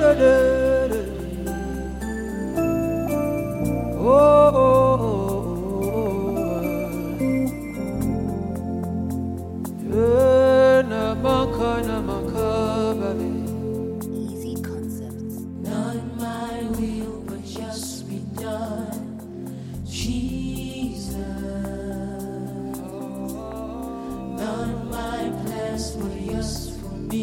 Easy concepts. Not my will, but just be done, Jesus. Not my plans, but yours for me,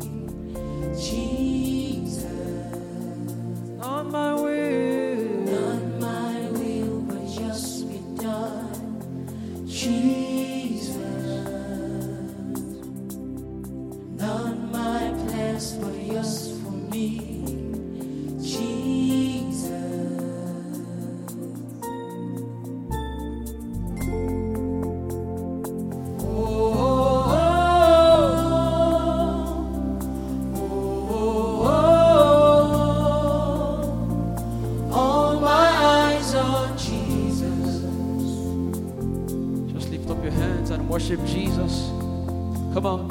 Jesus. Not my will. Not my will, but just be done, Jesus. Not my plans, but yours for me, Jesus. All my eyes on Jesus. Just lift up your hands and worship Jesus. Come on.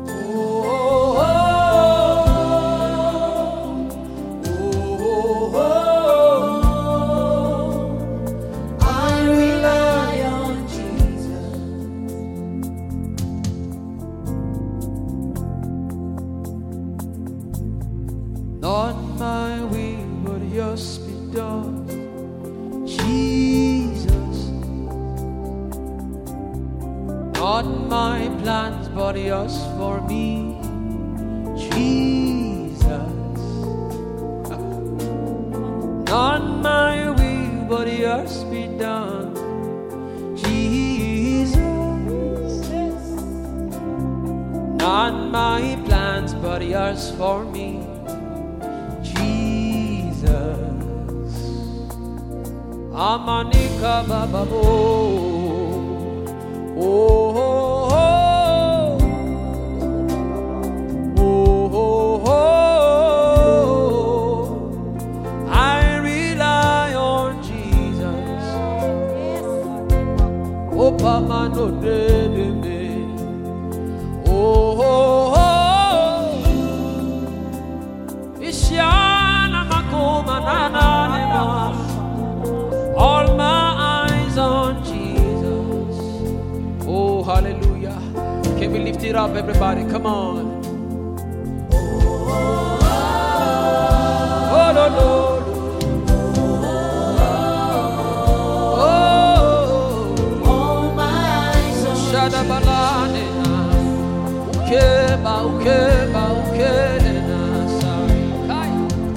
I rely on Jesus. Not my will, but yours be done, Jesus. Not my plans, but yours for me, Jesus. Not my will, but yours be done, Jesus. Not my plans, but yours for me, Jesus. Amanika bababo. Oh, oh, oh, oh, oh. I rely on Jesus. Oh, Pama no de me. Oh, oh, oh. Ishana makoma na na ne ma. All my eyes on Jesus. Oh, hallelujah. Can we lift it up, everybody? Come on. Oh, no, no. All my eyes on Shadabalane. Ukeba, ukeba, ukena. Sorry. Kai.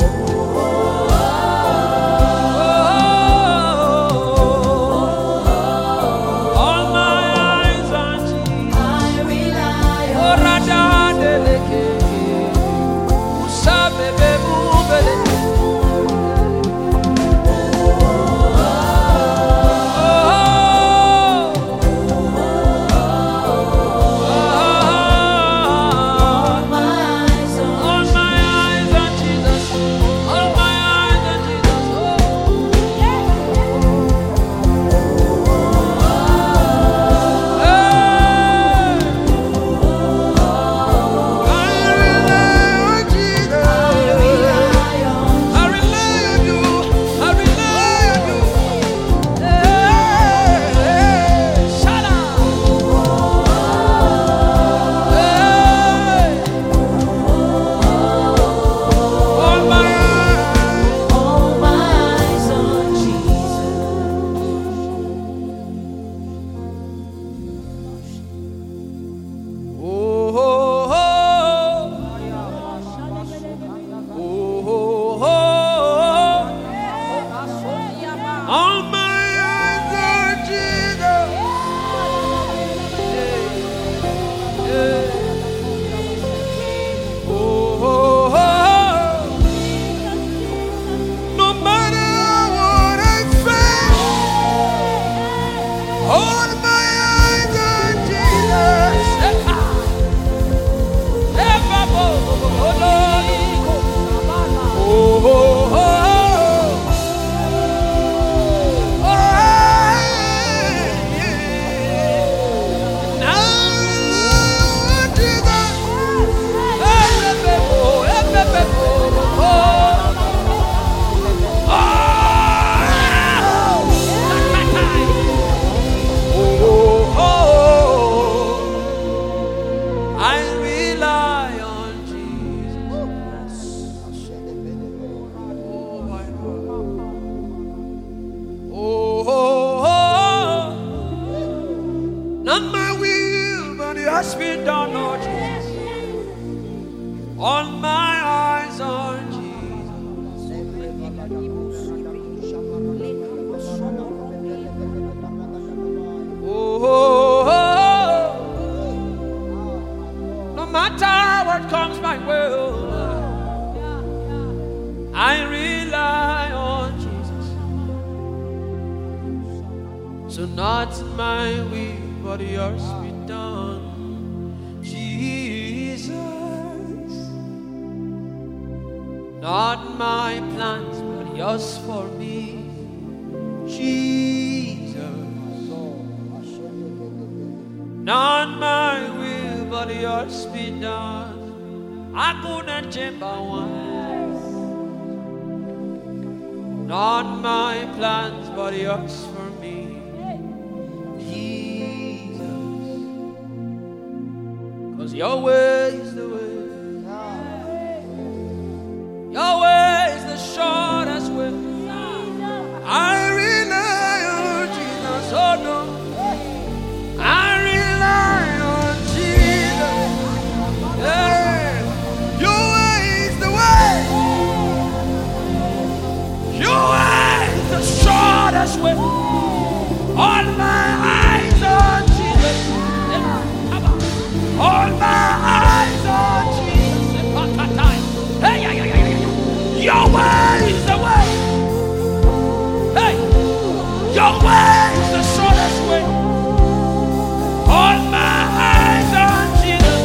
All my eyes on Jesus. I rely on Orada deleke. Usabe bebu beleke. all my No matter what comes my way, I rely on Jesus. So not my will, but yours be done, Jesus. Not my plans, but yours for me, Jesus. Not my will, but yours be done. I couldn't change by one. Not my plans, but yours for me, Jesus. 'Cause your way is the way. Your way is the shortest way. I rely on Jesus. Oh no. I rely on Jesus. Hey. Your way is the way. Your way is the shortest way. All my eyes on Jesus. All my eyes on Jesus. Hey, your way is the way. Hey, your way is the shortest way. All my eyes on Jesus.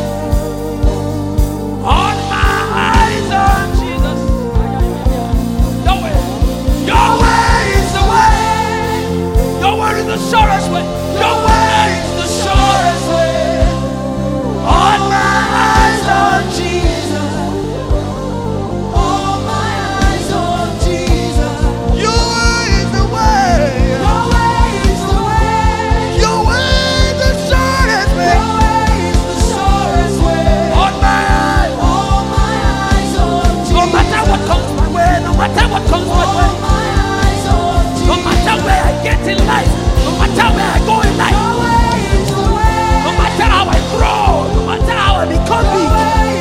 All my eyes on Jesus. Your way. Your way is the way. Your way is the shortest way. Your way is the shortest way. All my eyes on Jesus. All my eyes on Jesus. Your way is the way. Your way is the way. Your way is the shortest way. Your way is the shortest way. All my eyes on Jesus. No matter what comes my way, no matter what comes my way. No matter where I get in life, no matter where I go in life, no matter how I grow, no matter how I become big,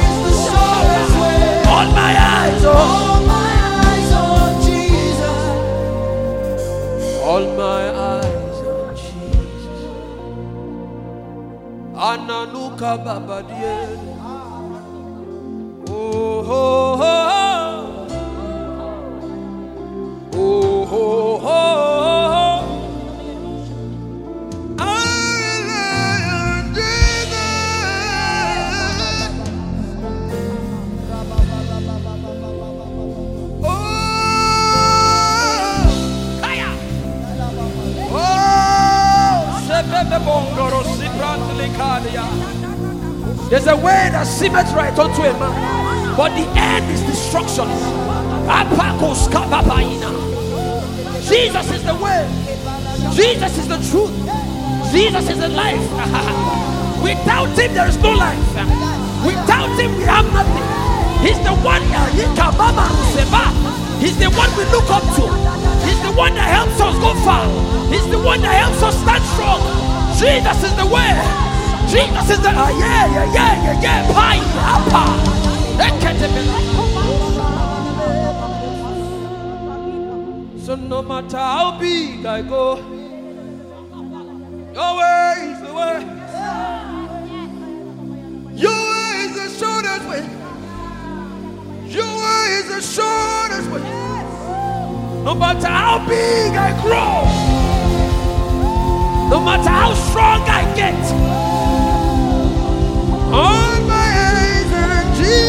all my eyes on Jesus. All my eyes on Jesus. Ananuka Baba Dieu. Oh, oh, oh. Oh, oh, oh. I rely on Jesus. Oh, Kaya. There's a way that seemeth right unto a man, but the end is destruction. Jesus is the way. Jesus is the truth. Jesus is the life. Without him there is no life. Without him we have nothing. He's the one. He's the one we look up to. He's the one that helps us go far. He's the one that helps us stand strong. Jesus is the way. Jesus is the So no matter how big I go, your way is the way. Your way is the shortest way. Your way is the shortest way. No matter how big I grow, no matter how strong I get, all my eyes on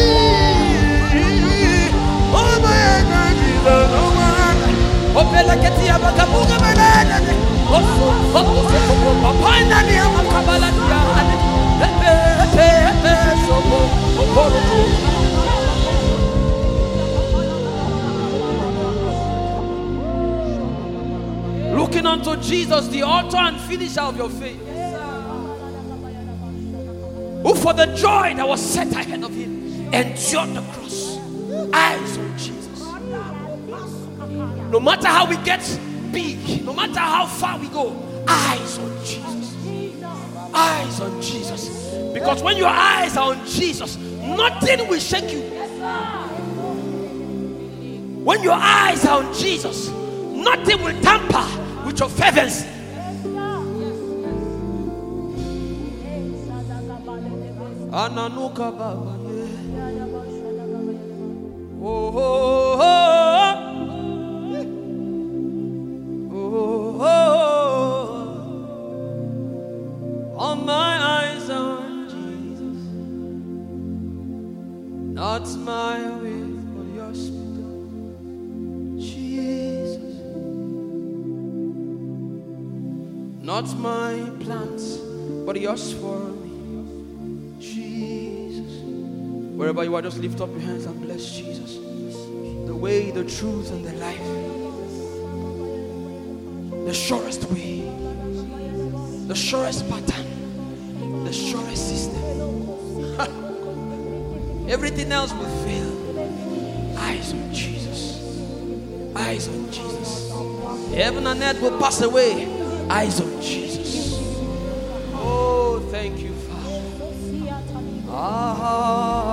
Jesus. All my eyes on Jesus. Opela ketia bakabuga manana. Opana ni amakabala dia. Looking unto Jesus, the author and finisher of your faith, who for the joy that was set ahead of him endured the cross. Eyes on Jesus. No matter how we get big, no matter how far we go, eyes on Jesus. Eyes on Jesus. Because when your eyes are on Jesus, nothing will shake you. When your eyes are on Jesus, nothing will tamper with your fervency. Ananuka baba, oh, oh, oh, oh. All my eyes on Jesus, not my will, but yours be done. Jesus, not my plans, but yours for me. Jesus, wherever you are, just lift up your hands and bless Jesus. The way, the truth, and the life. The surest way, the surest pattern, the surest system. Everything else will fail. Eyes on Jesus. Eyes on Jesus. Heaven and earth will pass away. Eyes on Jesus. Oh, thank you, Father. Ah.